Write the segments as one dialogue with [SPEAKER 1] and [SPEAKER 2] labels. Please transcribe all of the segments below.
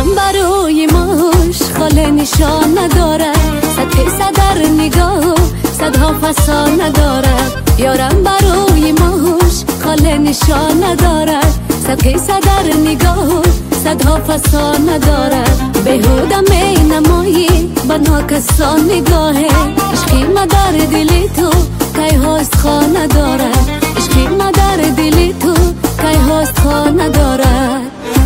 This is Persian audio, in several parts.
[SPEAKER 1] یارم برای ماش خاله نشان ندارد، 100% در نگاه 100ها فسان ندارد. یارم برای ماش خاله نشان ندارد، 100% در نگاه 100ها فسان ندارد. بهودم می نمایی با ناکسان نگاهه، عشقی ما در دلی تو که هاست خواه ندارد، عشقی ما در دلی تو که هاست خواه ندارد.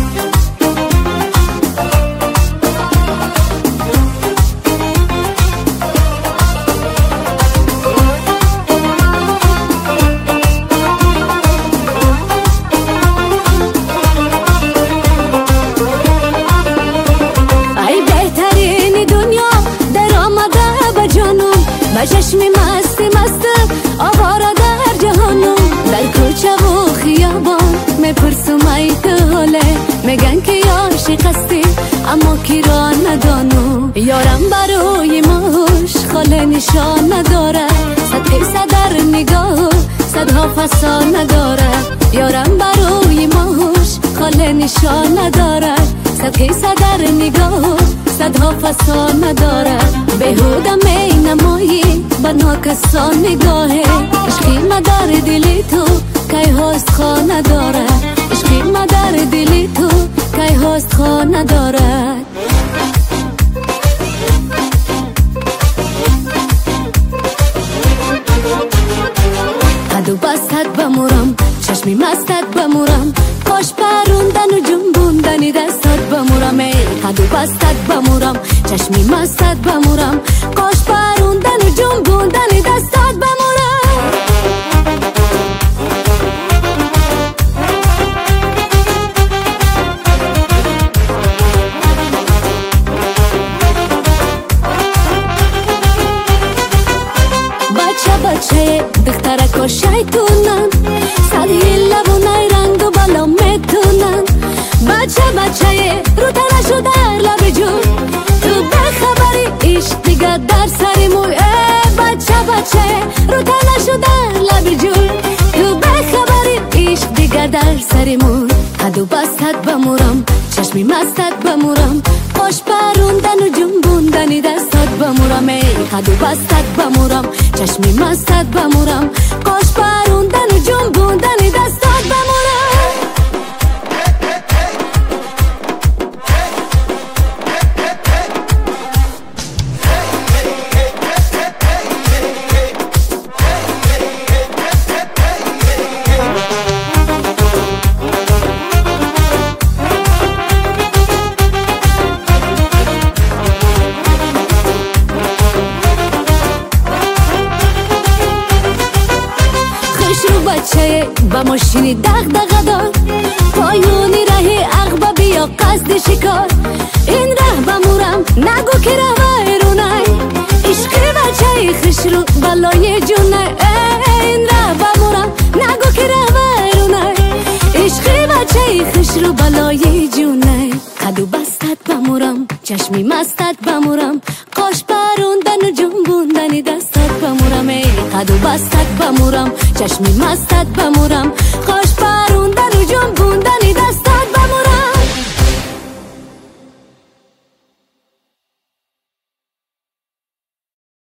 [SPEAKER 1] با چشمی مستی مست آوارا در جهانم، در کوچه و خیابان میپرسم ای تو حاله، میگن که عاشق هستی اما کی را ندانم. یارم برای ماش خاله نشان ندارد، 100% در نگاه 100ها فسان ندارد. یارم برای ماش خاله نشان ندارد، 100% در نگاه 100ها فسان ندارد. بهودم می نمایی با ناکسان نگاهه، عشقی ما در دلی تو که هاست خواه ندارد، عشقی ما در دلی تو که هاست خواه ندارد. قد و بستت بمورم، چشمی مستت بمورم، کاش پروندن و جنبوندنی دستت بمورم. ای قد و بستت بمورم، چشمی مستت بمورم، کاش پروندن و جنبوندنی دستت بمورم. بچه دخترک و شیطونن، صد لبونای رنگ و بالا میتونن. بچه رو تنشو در لب جون، تو بخبری عشق دیگر در سری موی. بچه رو تنشو در لب جون، تو بخبری عشق دیگر در سری موی. قد و بستت بمورم، چشمی مستت بمورم، کاش پروندن و جنبوندنی دستت بمورم. ای قد و بستت بمورم، چشمی مستت بمورم، کاش پروندن و جنبوندنی دستت بمورم. بچه با ماشینی دغدغه دار، پایونی راه عقبه بیا قصد شکار. این ره بمورم نگو که رو ایرونای، عشق بچه خوش رو بالای جونه. این ره بمورم نگو که رو ایرونای، عشق بچه خوش رو بالای جونه. قد و بستت بمورم، چشمی مستت بمورم، کاش پروندن و جنبوندنی دستت بمورم. ای قد و بستت بمورم، چشمی مستت بمورم، کاش